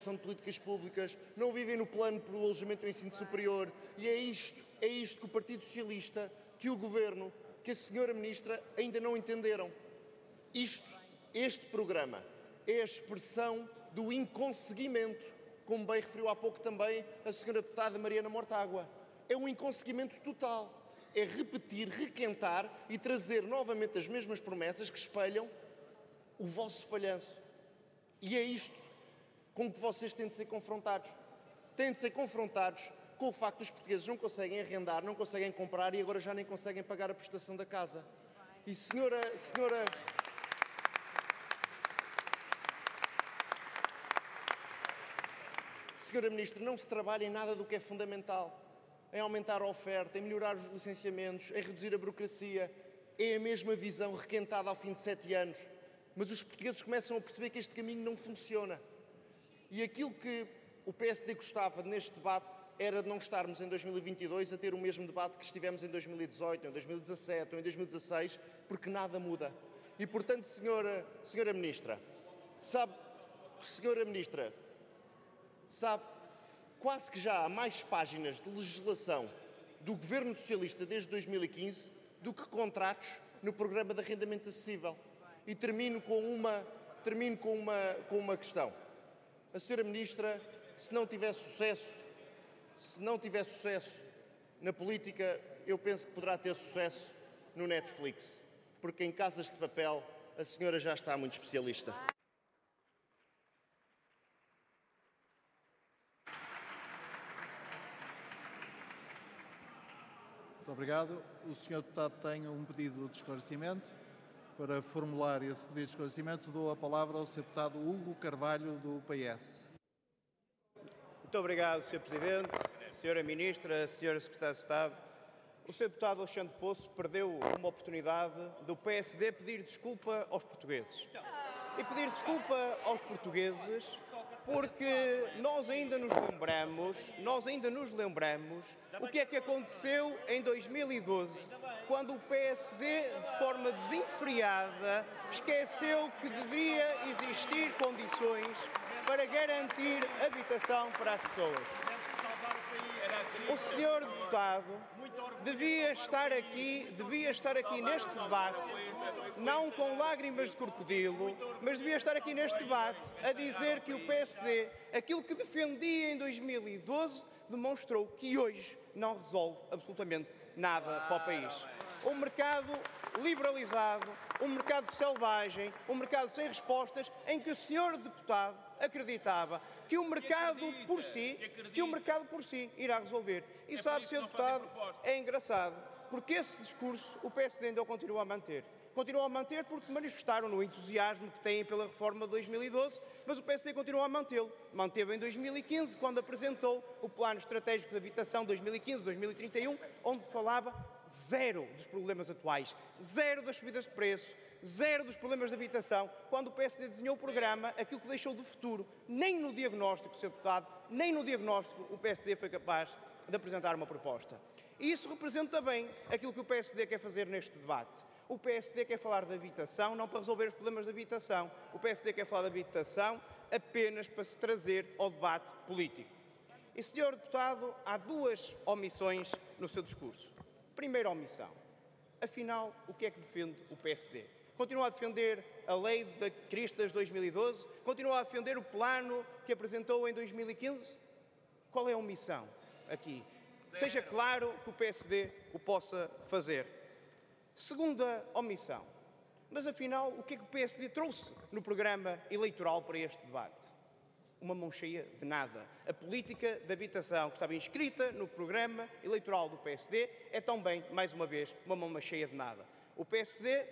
de políticas públicas, não vivem no plano para o alojamento do ensino superior, e é isto que o Partido Socialista, que o Governo, que a Senhora Ministra ainda não entenderam. Este programa é a expressão do inconseguimento, como bem referiu há pouco também a Senhora Deputada Mariana Mortágua. É um inconseguimento total. É repetir, requentar e trazer novamente as mesmas promessas que espelham o vosso falhanço. E é isto com que vocês têm de ser confrontados. Têm de ser confrontados com o facto de os portugueses não conseguem arrendar, não conseguem comprar e agora já nem conseguem pagar a prestação da casa. E Senhora Ministra, não se trabalha em nada do que é fundamental. Em aumentar a oferta, em melhorar os licenciamentos, em reduzir a burocracia. É a mesma visão requentada ao fim de 7 anos. Mas os portugueses começam a perceber que este caminho não funciona. E aquilo que o PSD gostava neste debate era de não estarmos em 2022 a ter o mesmo debate que estivemos em 2018, em 2017 ou em 2016, porque nada muda. E, portanto, Senhora Ministra, sabe, quase que já há mais páginas de legislação do Governo Socialista desde 2015 do que contratos no programa de arrendamento acessível. E termino com uma questão. A Senhora Ministra, se não tiver sucesso na política, eu penso que poderá ter sucesso no Netflix, porque em Casas de Papel a senhora já está muito especialista. Muito obrigado. O Sr. Deputado tem um pedido de esclarecimento. Para formular esse pedido de esclarecimento, dou a palavra ao Sr. Deputado Hugo Carvalho, do PS. Muito obrigado, Sr. Presidente, Sra. Ministra, Sra. Secretária de Estado. O Sr. Deputado Alexandre Poço perdeu uma oportunidade do PSD pedir desculpa aos portugueses. E pedir desculpa aos portugueses porque nós ainda nos lembramos o que é que aconteceu em 2012, quando o PSD, de forma desenfreada, esqueceu que devia existir condições para garantir habitação para as pessoas. O senhor deputado devia estar aqui neste debate, não com lágrimas de crocodilo, mas devia estar aqui neste debate a dizer que o PSD, aquilo que defendia em 2012, demonstrou que hoje não resolve absolutamente nada para o país. Um mercado liberalizado, um mercado selvagem, um mercado sem respostas, em que o senhor deputado acreditava que o mercado por si irá resolver. E sabe, senhor deputado, é engraçado, porque esse discurso o PSD ainda o continua a manter. Continua a manter porque manifestaram no entusiasmo que têm pela reforma de 2012, mas o PSD continua a mantê-lo. Manteve em 2015, quando apresentou o Plano Estratégico de Habitação 2015-2031, onde falava zero dos problemas atuais, zero das subidas de preço, zero dos problemas de habitação. Quando o PSD desenhou o programa, aquilo que deixou de futuro, nem no diagnóstico, Sr. Deputado, nem no diagnóstico o PSD foi capaz de apresentar uma proposta. E isso representa bem aquilo que o PSD quer fazer neste debate. O PSD quer falar de habitação não para resolver os problemas de habitação. O PSD quer falar de habitação apenas para se trazer ao debate político. E, Sr. Deputado, há duas omissões no seu discurso. Primeira omissão. Afinal, o que é que defende o PSD? Continua a defender a lei da Cristas de 2012? Continua a defender o plano que apresentou em 2015? Qual é a omissão aqui? Que seja claro que o PSD o possa fazer. Segunda omissão. Mas afinal, o que é que o PSD trouxe no programa eleitoral para este debate? Uma mão cheia de nada. A política de habitação que estava inscrita no programa eleitoral do PSD é também, mais uma vez, uma mão cheia de nada. O PSD,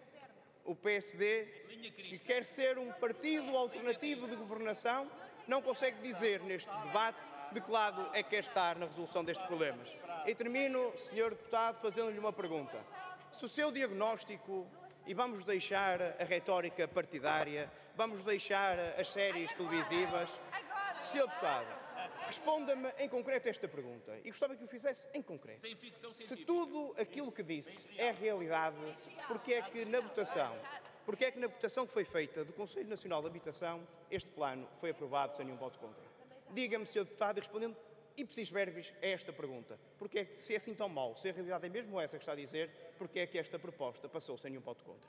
que quer ser um partido alternativo de governação, não consegue dizer neste debate de que lado é que quer estar na resolução destes problemas. E termino, Sr. Deputado, fazendo-lhe uma pergunta. Se o seu diagnóstico, e vamos deixar a retórica partidária, vamos deixar as séries televisivas, Sr. Deputado, responda-me em concreto esta pergunta, e gostava que o fizesse em concreto. Se tudo aquilo que disse é realidade, porque é que na votação Porque é que na votação que foi feita do Conselho Nacional de Habitação, este plano foi aprovado sem nenhum voto contra? Diga-me, Sr. Deputado, e respondendo ipsis verbis a esta pergunta, porque é que, se é assim tão mau, se a realidade é mesmo essa que está a dizer, porque é que esta proposta passou sem nenhum voto contra?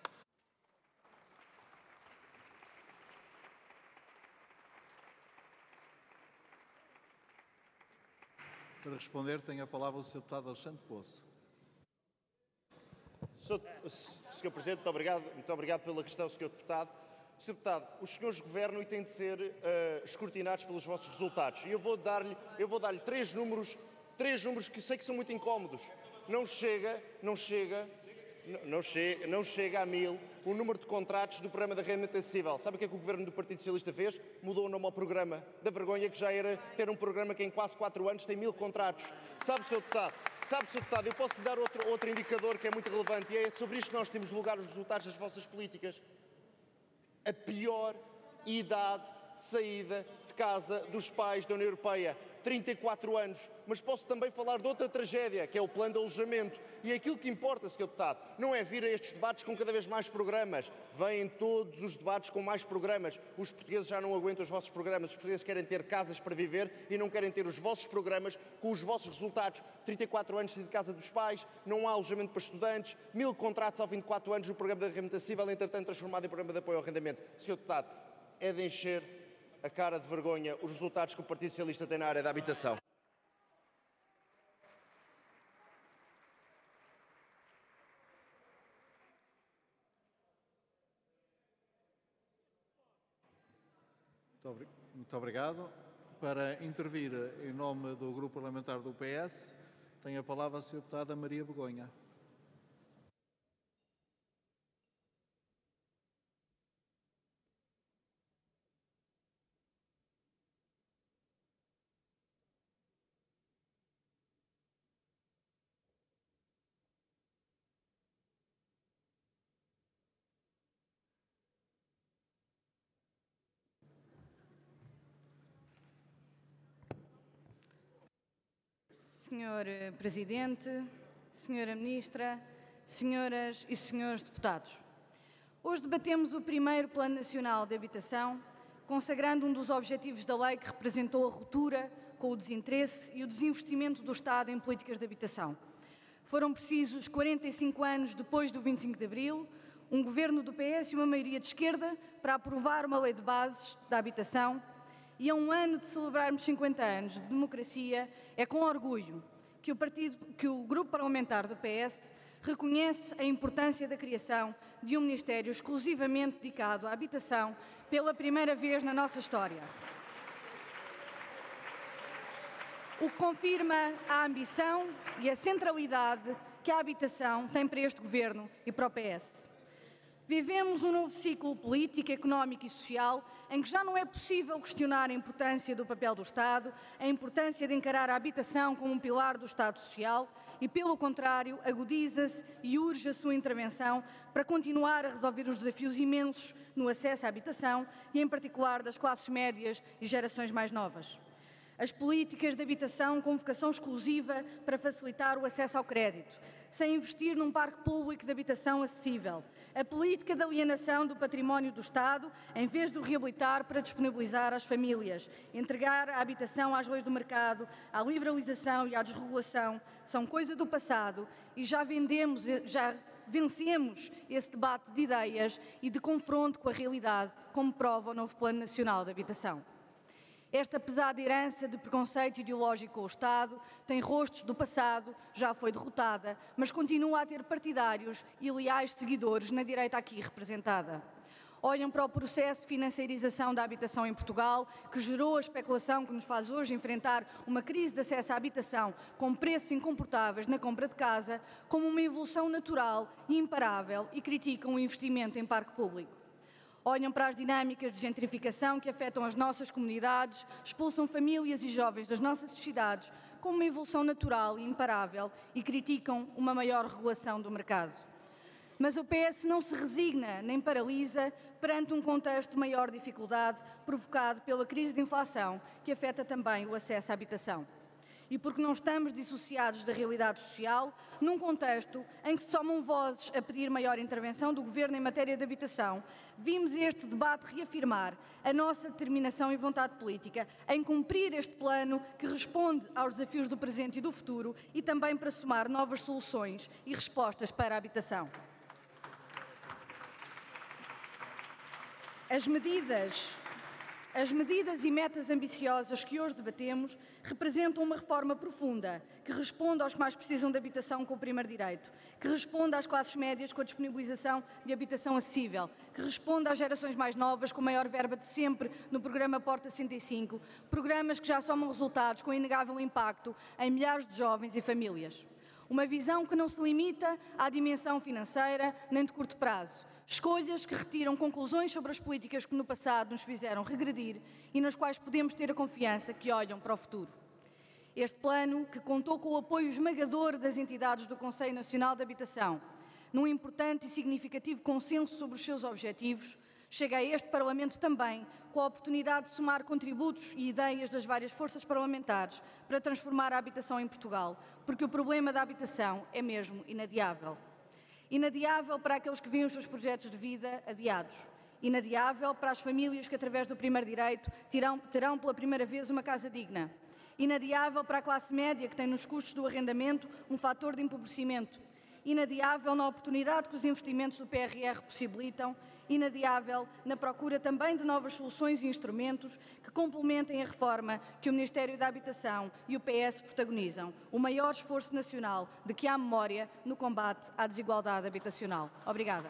Para responder, tem a palavra o Sr. Deputado Alexandre Poço. Sr. Presidente, muito obrigado pela questão, Sr. Deputado. Sr. Deputado, os senhores governam e têm de ser escrutinados pelos vossos resultados. E eu vou dar-lhe três números que sei que são muito incómodos. Não chega a 1000 o número de contratos do programa de arrendamento acessível. Sabe o que é que o Governo do Partido Socialista fez? Mudou o nome ao programa. Da vergonha que já era ter um programa que em quase 4 anos tem 1000 contratos. Sabe, Sr. Deputado, eu posso lhe dar outro indicador que é muito relevante e é sobre isto que nós temos de julgar os resultados das vossas políticas. A pior idade de saída de casa dos pais da União Europeia, 34 anos. Mas posso também falar de outra tragédia, que é o plano de alojamento. E aquilo que importa, Sr. Deputado, não é vir a estes debates com cada vez mais programas. Vêm todos os debates com mais programas. Os portugueses já não aguentam os vossos programas. Os portugueses querem ter casas para viver e não querem ter os vossos programas com os vossos resultados. 34 anos de casa dos pais, não há alojamento para estudantes, 1000 contratos ao fim de 4 anos no programa de arrendamento acessível, entretanto transformado em programa de apoio ao arrendamento. Sr. Deputado, é de encher a cara de vergonha os resultados que o Partido Socialista tem na área da habitação. Muito obrigado. Para intervir em nome do Grupo Parlamentar do PS, tem a palavra a Sra. Deputada Maria Begonha. Senhor Presidente, Senhora Ministra, Senhoras e Senhores Deputados, hoje debatemos o primeiro Plano Nacional de Habitação, consagrando um dos objetivos da lei que representou a ruptura com o desinteresse e o desinvestimento do Estado em políticas de habitação. Foram precisos 45 anos depois do 25 de Abril, um governo do PS e uma maioria de esquerda para aprovar uma lei de bases da habitação. E a um ano de celebrarmos 50 anos de democracia, é com orgulho que o Grupo Parlamentar do PS reconhece a importância da criação de um Ministério exclusivamente dedicado à habitação pela primeira vez na nossa história. O que confirma a ambição e a centralidade que a habitação tem para este Governo e para o PS. Vivemos um novo ciclo político, económico e social em que já não é possível questionar a importância do papel do Estado, a importância de encarar a habitação como um pilar do Estado Social e, pelo contrário, agudiza-se e urge a sua intervenção para continuar a resolver os desafios imensos no acesso à habitação e, em particular, das classes médias e gerações mais novas. As políticas de habitação com vocação exclusiva para facilitar o acesso ao crédito, sem investir num parque público de habitação acessível. A política de alienação do património do Estado, em vez de o reabilitar para disponibilizar às famílias. Entregar a habitação às leis do mercado, à liberalização e à desregulação, são coisa do passado e já vencemos esse debate de ideias e de confronto com a realidade, como prova o novo Plano Nacional de Habitação. Esta pesada herança de preconceito ideológico com o Estado tem rostos do passado, já foi derrotada, mas continua a ter partidários e leais seguidores na direita aqui representada. Olham para o processo de financiarização da habitação em Portugal, que gerou a especulação que nos faz hoje enfrentar uma crise de acesso à habitação com preços incomportáveis na compra de casa, como uma evolução natural e imparável e criticam o investimento em parque público. Olham para as dinâmicas de gentrificação que afetam as nossas comunidades, expulsam famílias e jovens das nossas cidades como uma evolução natural e imparável e criticam uma maior regulação do mercado. Mas o PS não se resigna nem paralisa perante um contexto de maior dificuldade provocado pela crise de inflação que afeta também o acesso à habitação. e porque não estamos dissociados da realidade social, num contexto em que se somam vozes a pedir maior intervenção do Governo em matéria de habitação, vimos este debate reafirmar a nossa determinação e vontade política em cumprir este plano que responde aos desafios do presente e do futuro e também para somar novas soluções e respostas para a habitação. As medidas e metas ambiciosas que hoje debatemos representam uma reforma profunda que responde aos que mais precisam de habitação com o primeiro direito, que responde às classes médias com a disponibilização de habitação acessível, que responde às gerações mais novas com a maior verba de sempre no programa Porta 65, programas que já somam resultados com inegável impacto em milhares de jovens e famílias. Uma visão que não se limita à dimensão financeira nem de curto prazo. Escolhas que retiram conclusões sobre as políticas que no passado nos fizeram regredir e nas quais podemos ter a confiança que olham para o futuro. Este plano, que contou com o apoio esmagador das entidades do Conselho Nacional de Habitação, num importante e significativo consenso sobre os seus objetivos, chega a este Parlamento também com a oportunidade de somar contributos e ideias das várias forças parlamentares para transformar a habitação em Portugal, porque o problema da habitação é mesmo inadiável. Inadiável para aqueles que veem os seus projetos de vida adiados. Inadiável para as famílias que, através do primeiro direito, terão pela primeira vez uma casa digna. Inadiável para a classe média, que tem nos custos do arrendamento um fator de empobrecimento. Inadiável na oportunidade que os investimentos do PRR possibilitam. Inadiável na procura também de novas soluções e instrumentos que complementem a reforma que o Ministério da Habitação e o PS protagonizam, o maior esforço nacional de que há memória no combate à desigualdade habitacional. Obrigada.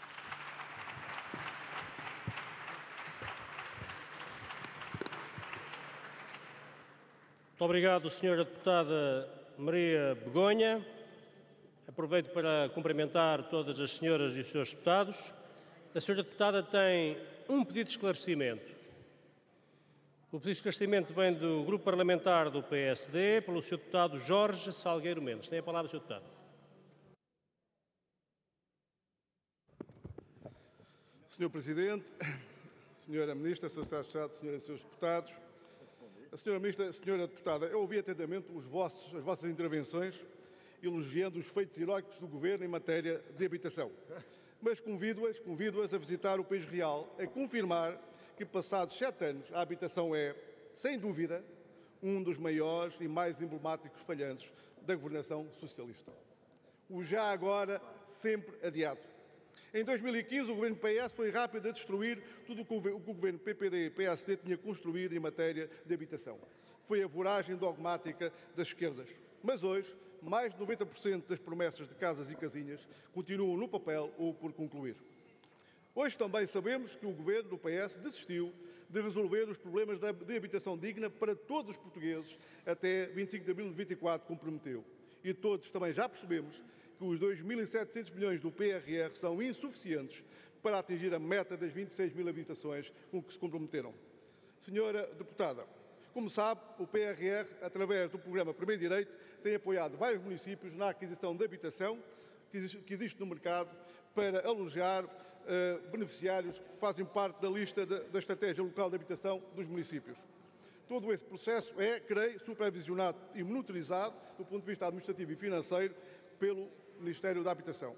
Muito obrigado, Sra. Deputada Maria Begonha. Aproveito para cumprimentar todas as senhoras e os senhores deputados. A senhora deputada tem um pedido de esclarecimento. O pedido de esclarecimento vem do Grupo Parlamentar do PSD, pelo Sr. Deputado Jorge Salgueiro Mendes. Tem a palavra, Sr. Deputado. Sr. Presidente, Sra. Ministra, Sr. Secretário de Estado, Senhoras e Srs. Deputados, a Sra. Ministra, Sra. Deputada, eu ouvi atentamente as vossas intervenções elogiando os feitos heróicos do Governo em matéria de habitação. Mas convido-as a visitar o país real, a confirmar que, passados 7 anos, a habitação é, sem dúvida, um dos maiores e mais emblemáticos falhanços da governação socialista. O já agora sempre adiado. Em 2015, o governo PS foi rápido a destruir tudo o que o governo PPD e PSD tinha construído em matéria de habitação. Foi a voragem dogmática das esquerdas. Mas hoje, mais de 90% das promessas de casas e casinhas continuam no papel ou por concluir. Hoje também sabemos que o governo do PS desistiu de resolver os problemas de habitação digna para todos os portugueses até 25 de abril de 2024, como prometeu. E todos também já percebemos que os 2.700 milhões do PRR são insuficientes para atingir a meta das 26 mil habitações com que se comprometeram. Senhora deputada, como sabe, o PRR, através do programa Primeiro Direito, tem apoiado vários municípios na aquisição de habitação que existe no mercado para alojar beneficiários que fazem parte da lista da Estratégia Local de Habitação dos municípios. Todo esse processo é, creio, supervisionado e monitorizado do ponto de vista administrativo e financeiro pelo Ministério da Habitação.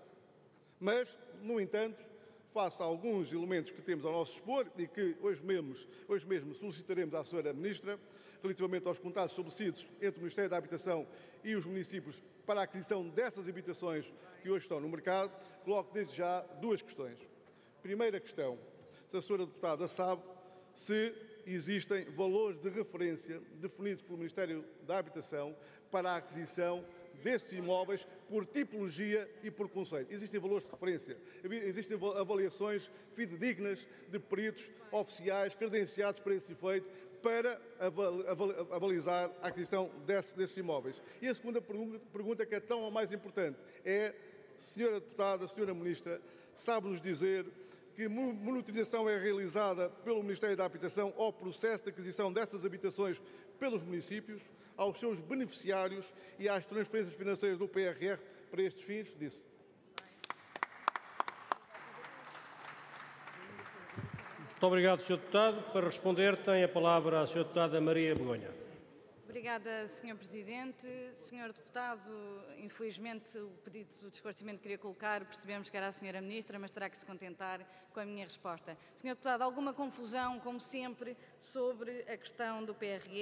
Mas, no entanto, face a alguns elementos que temos ao nosso dispor e que hoje mesmo solicitaremos à Sra. Ministra, relativamente aos contratos estabelecidos entre o Ministério da Habitação e os municípios para a aquisição dessas habitações que hoje estão no mercado, coloco desde já 2 questões. Primeira questão, se a Sra. Deputada sabe se existem valores de referência definidos pelo Ministério da Habitação para a aquisição desses imóveis por tipologia e por conceito. Existem valores de referência, existem avaliações fidedignas de peritos oficiais credenciados para esse efeito para avalizar a aquisição desses imóveis. E a segunda pergunta, que é tão ou mais importante, é, Sra. Deputada, Sra. Ministra, sabe-nos dizer que monitorização é realizada pelo Ministério da Habitação ao processo de aquisição dessas habitações pelos municípios, aos seus beneficiários e às transferências financeiras do PRR para estes fins? Disse. Muito obrigado, Sr. Deputado. Para responder, tem a palavra a Sra. Deputada Maria Begonha. Obrigada, Sr. Presidente. Sr. Deputado, infelizmente o pedido de esclarecimento que queria colocar, percebemos que era a Sra. Ministra, mas terá que se contentar com a minha resposta. Sr. Deputado, alguma confusão, como sempre, sobre a questão do PRR.